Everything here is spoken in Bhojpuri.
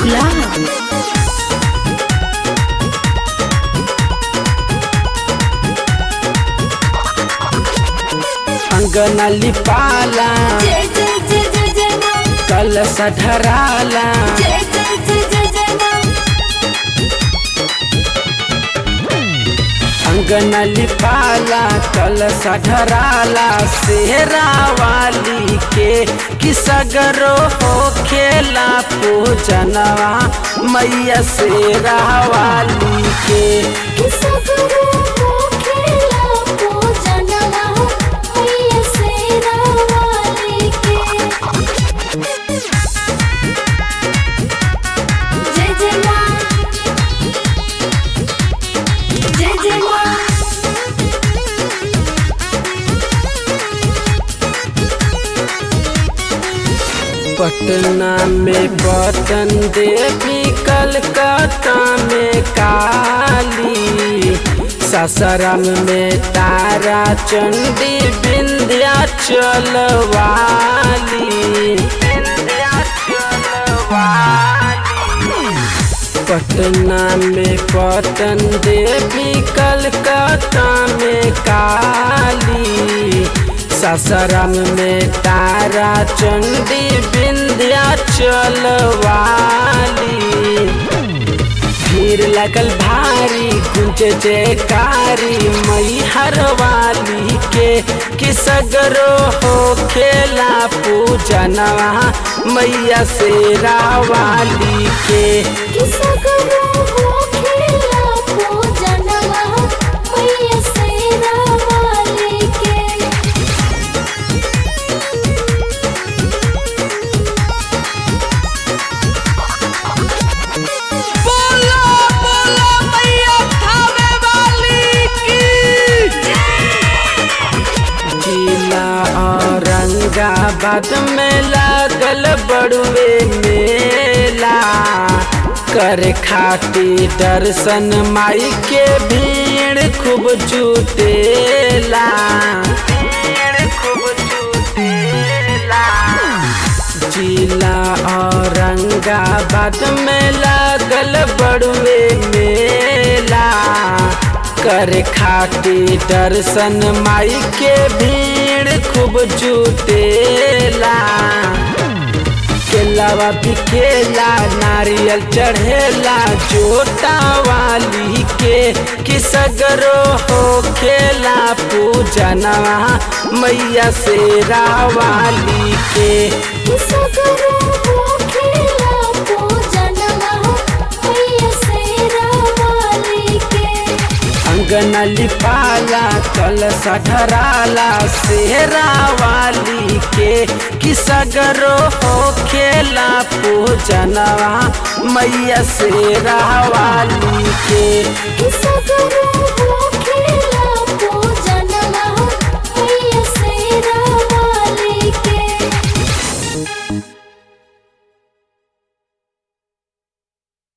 गुलाब। अंगना लिपाला जय जय जय जय जय माँ। कलश ढराला जय जय जय जय जय माँ। अंगना लिपाला कलश ढराला सेहरा वाली के किसगरो हो खेला पूजनवा मैया सेरा वाली के किसा करो वो खेला पूजनवा मैया शेरा वाली के। जय जय माँ। जय जय माँ। पटना में पटन देवी कलकत्ता में काली सासाराम में तारा चंडी विंध्याचल वाली पटना में पटन देवी कलकत्ता में काली सासाराम में तारा चंडी विंध्याचल वाली भीड़ लगल भारी गुंज जयकारी मैहर वाली के किसगरो हो खेला पूजनवा मैया शेरा वाली के किसा करो वो खेला पूजनवा मैया शेरा वाली के। बोलो बोलो मैया थावे वाली की जिला औरंगाबाद में लागल बड़ुए मेला कर खाती दर्शन माई के भीड़ खूब जुटेला जिला औरंगाबाद में लागल बड़ुए मेला कर खाती दर्शन माई के भीड़ खूब जुटेला केलावा बिकेला नारियल चढ़ेला जोटा वाली के किसगरो हो खेला पूजनवा मैया शेरा वाली के किसा करो वो खेला पूजनवा मैया शेरा वाली के। अंगना लिपाला कलश ढराला सेहरा वाली के किसगरो हो खेला पूजनवा मैया शेरा वाली के किसा करो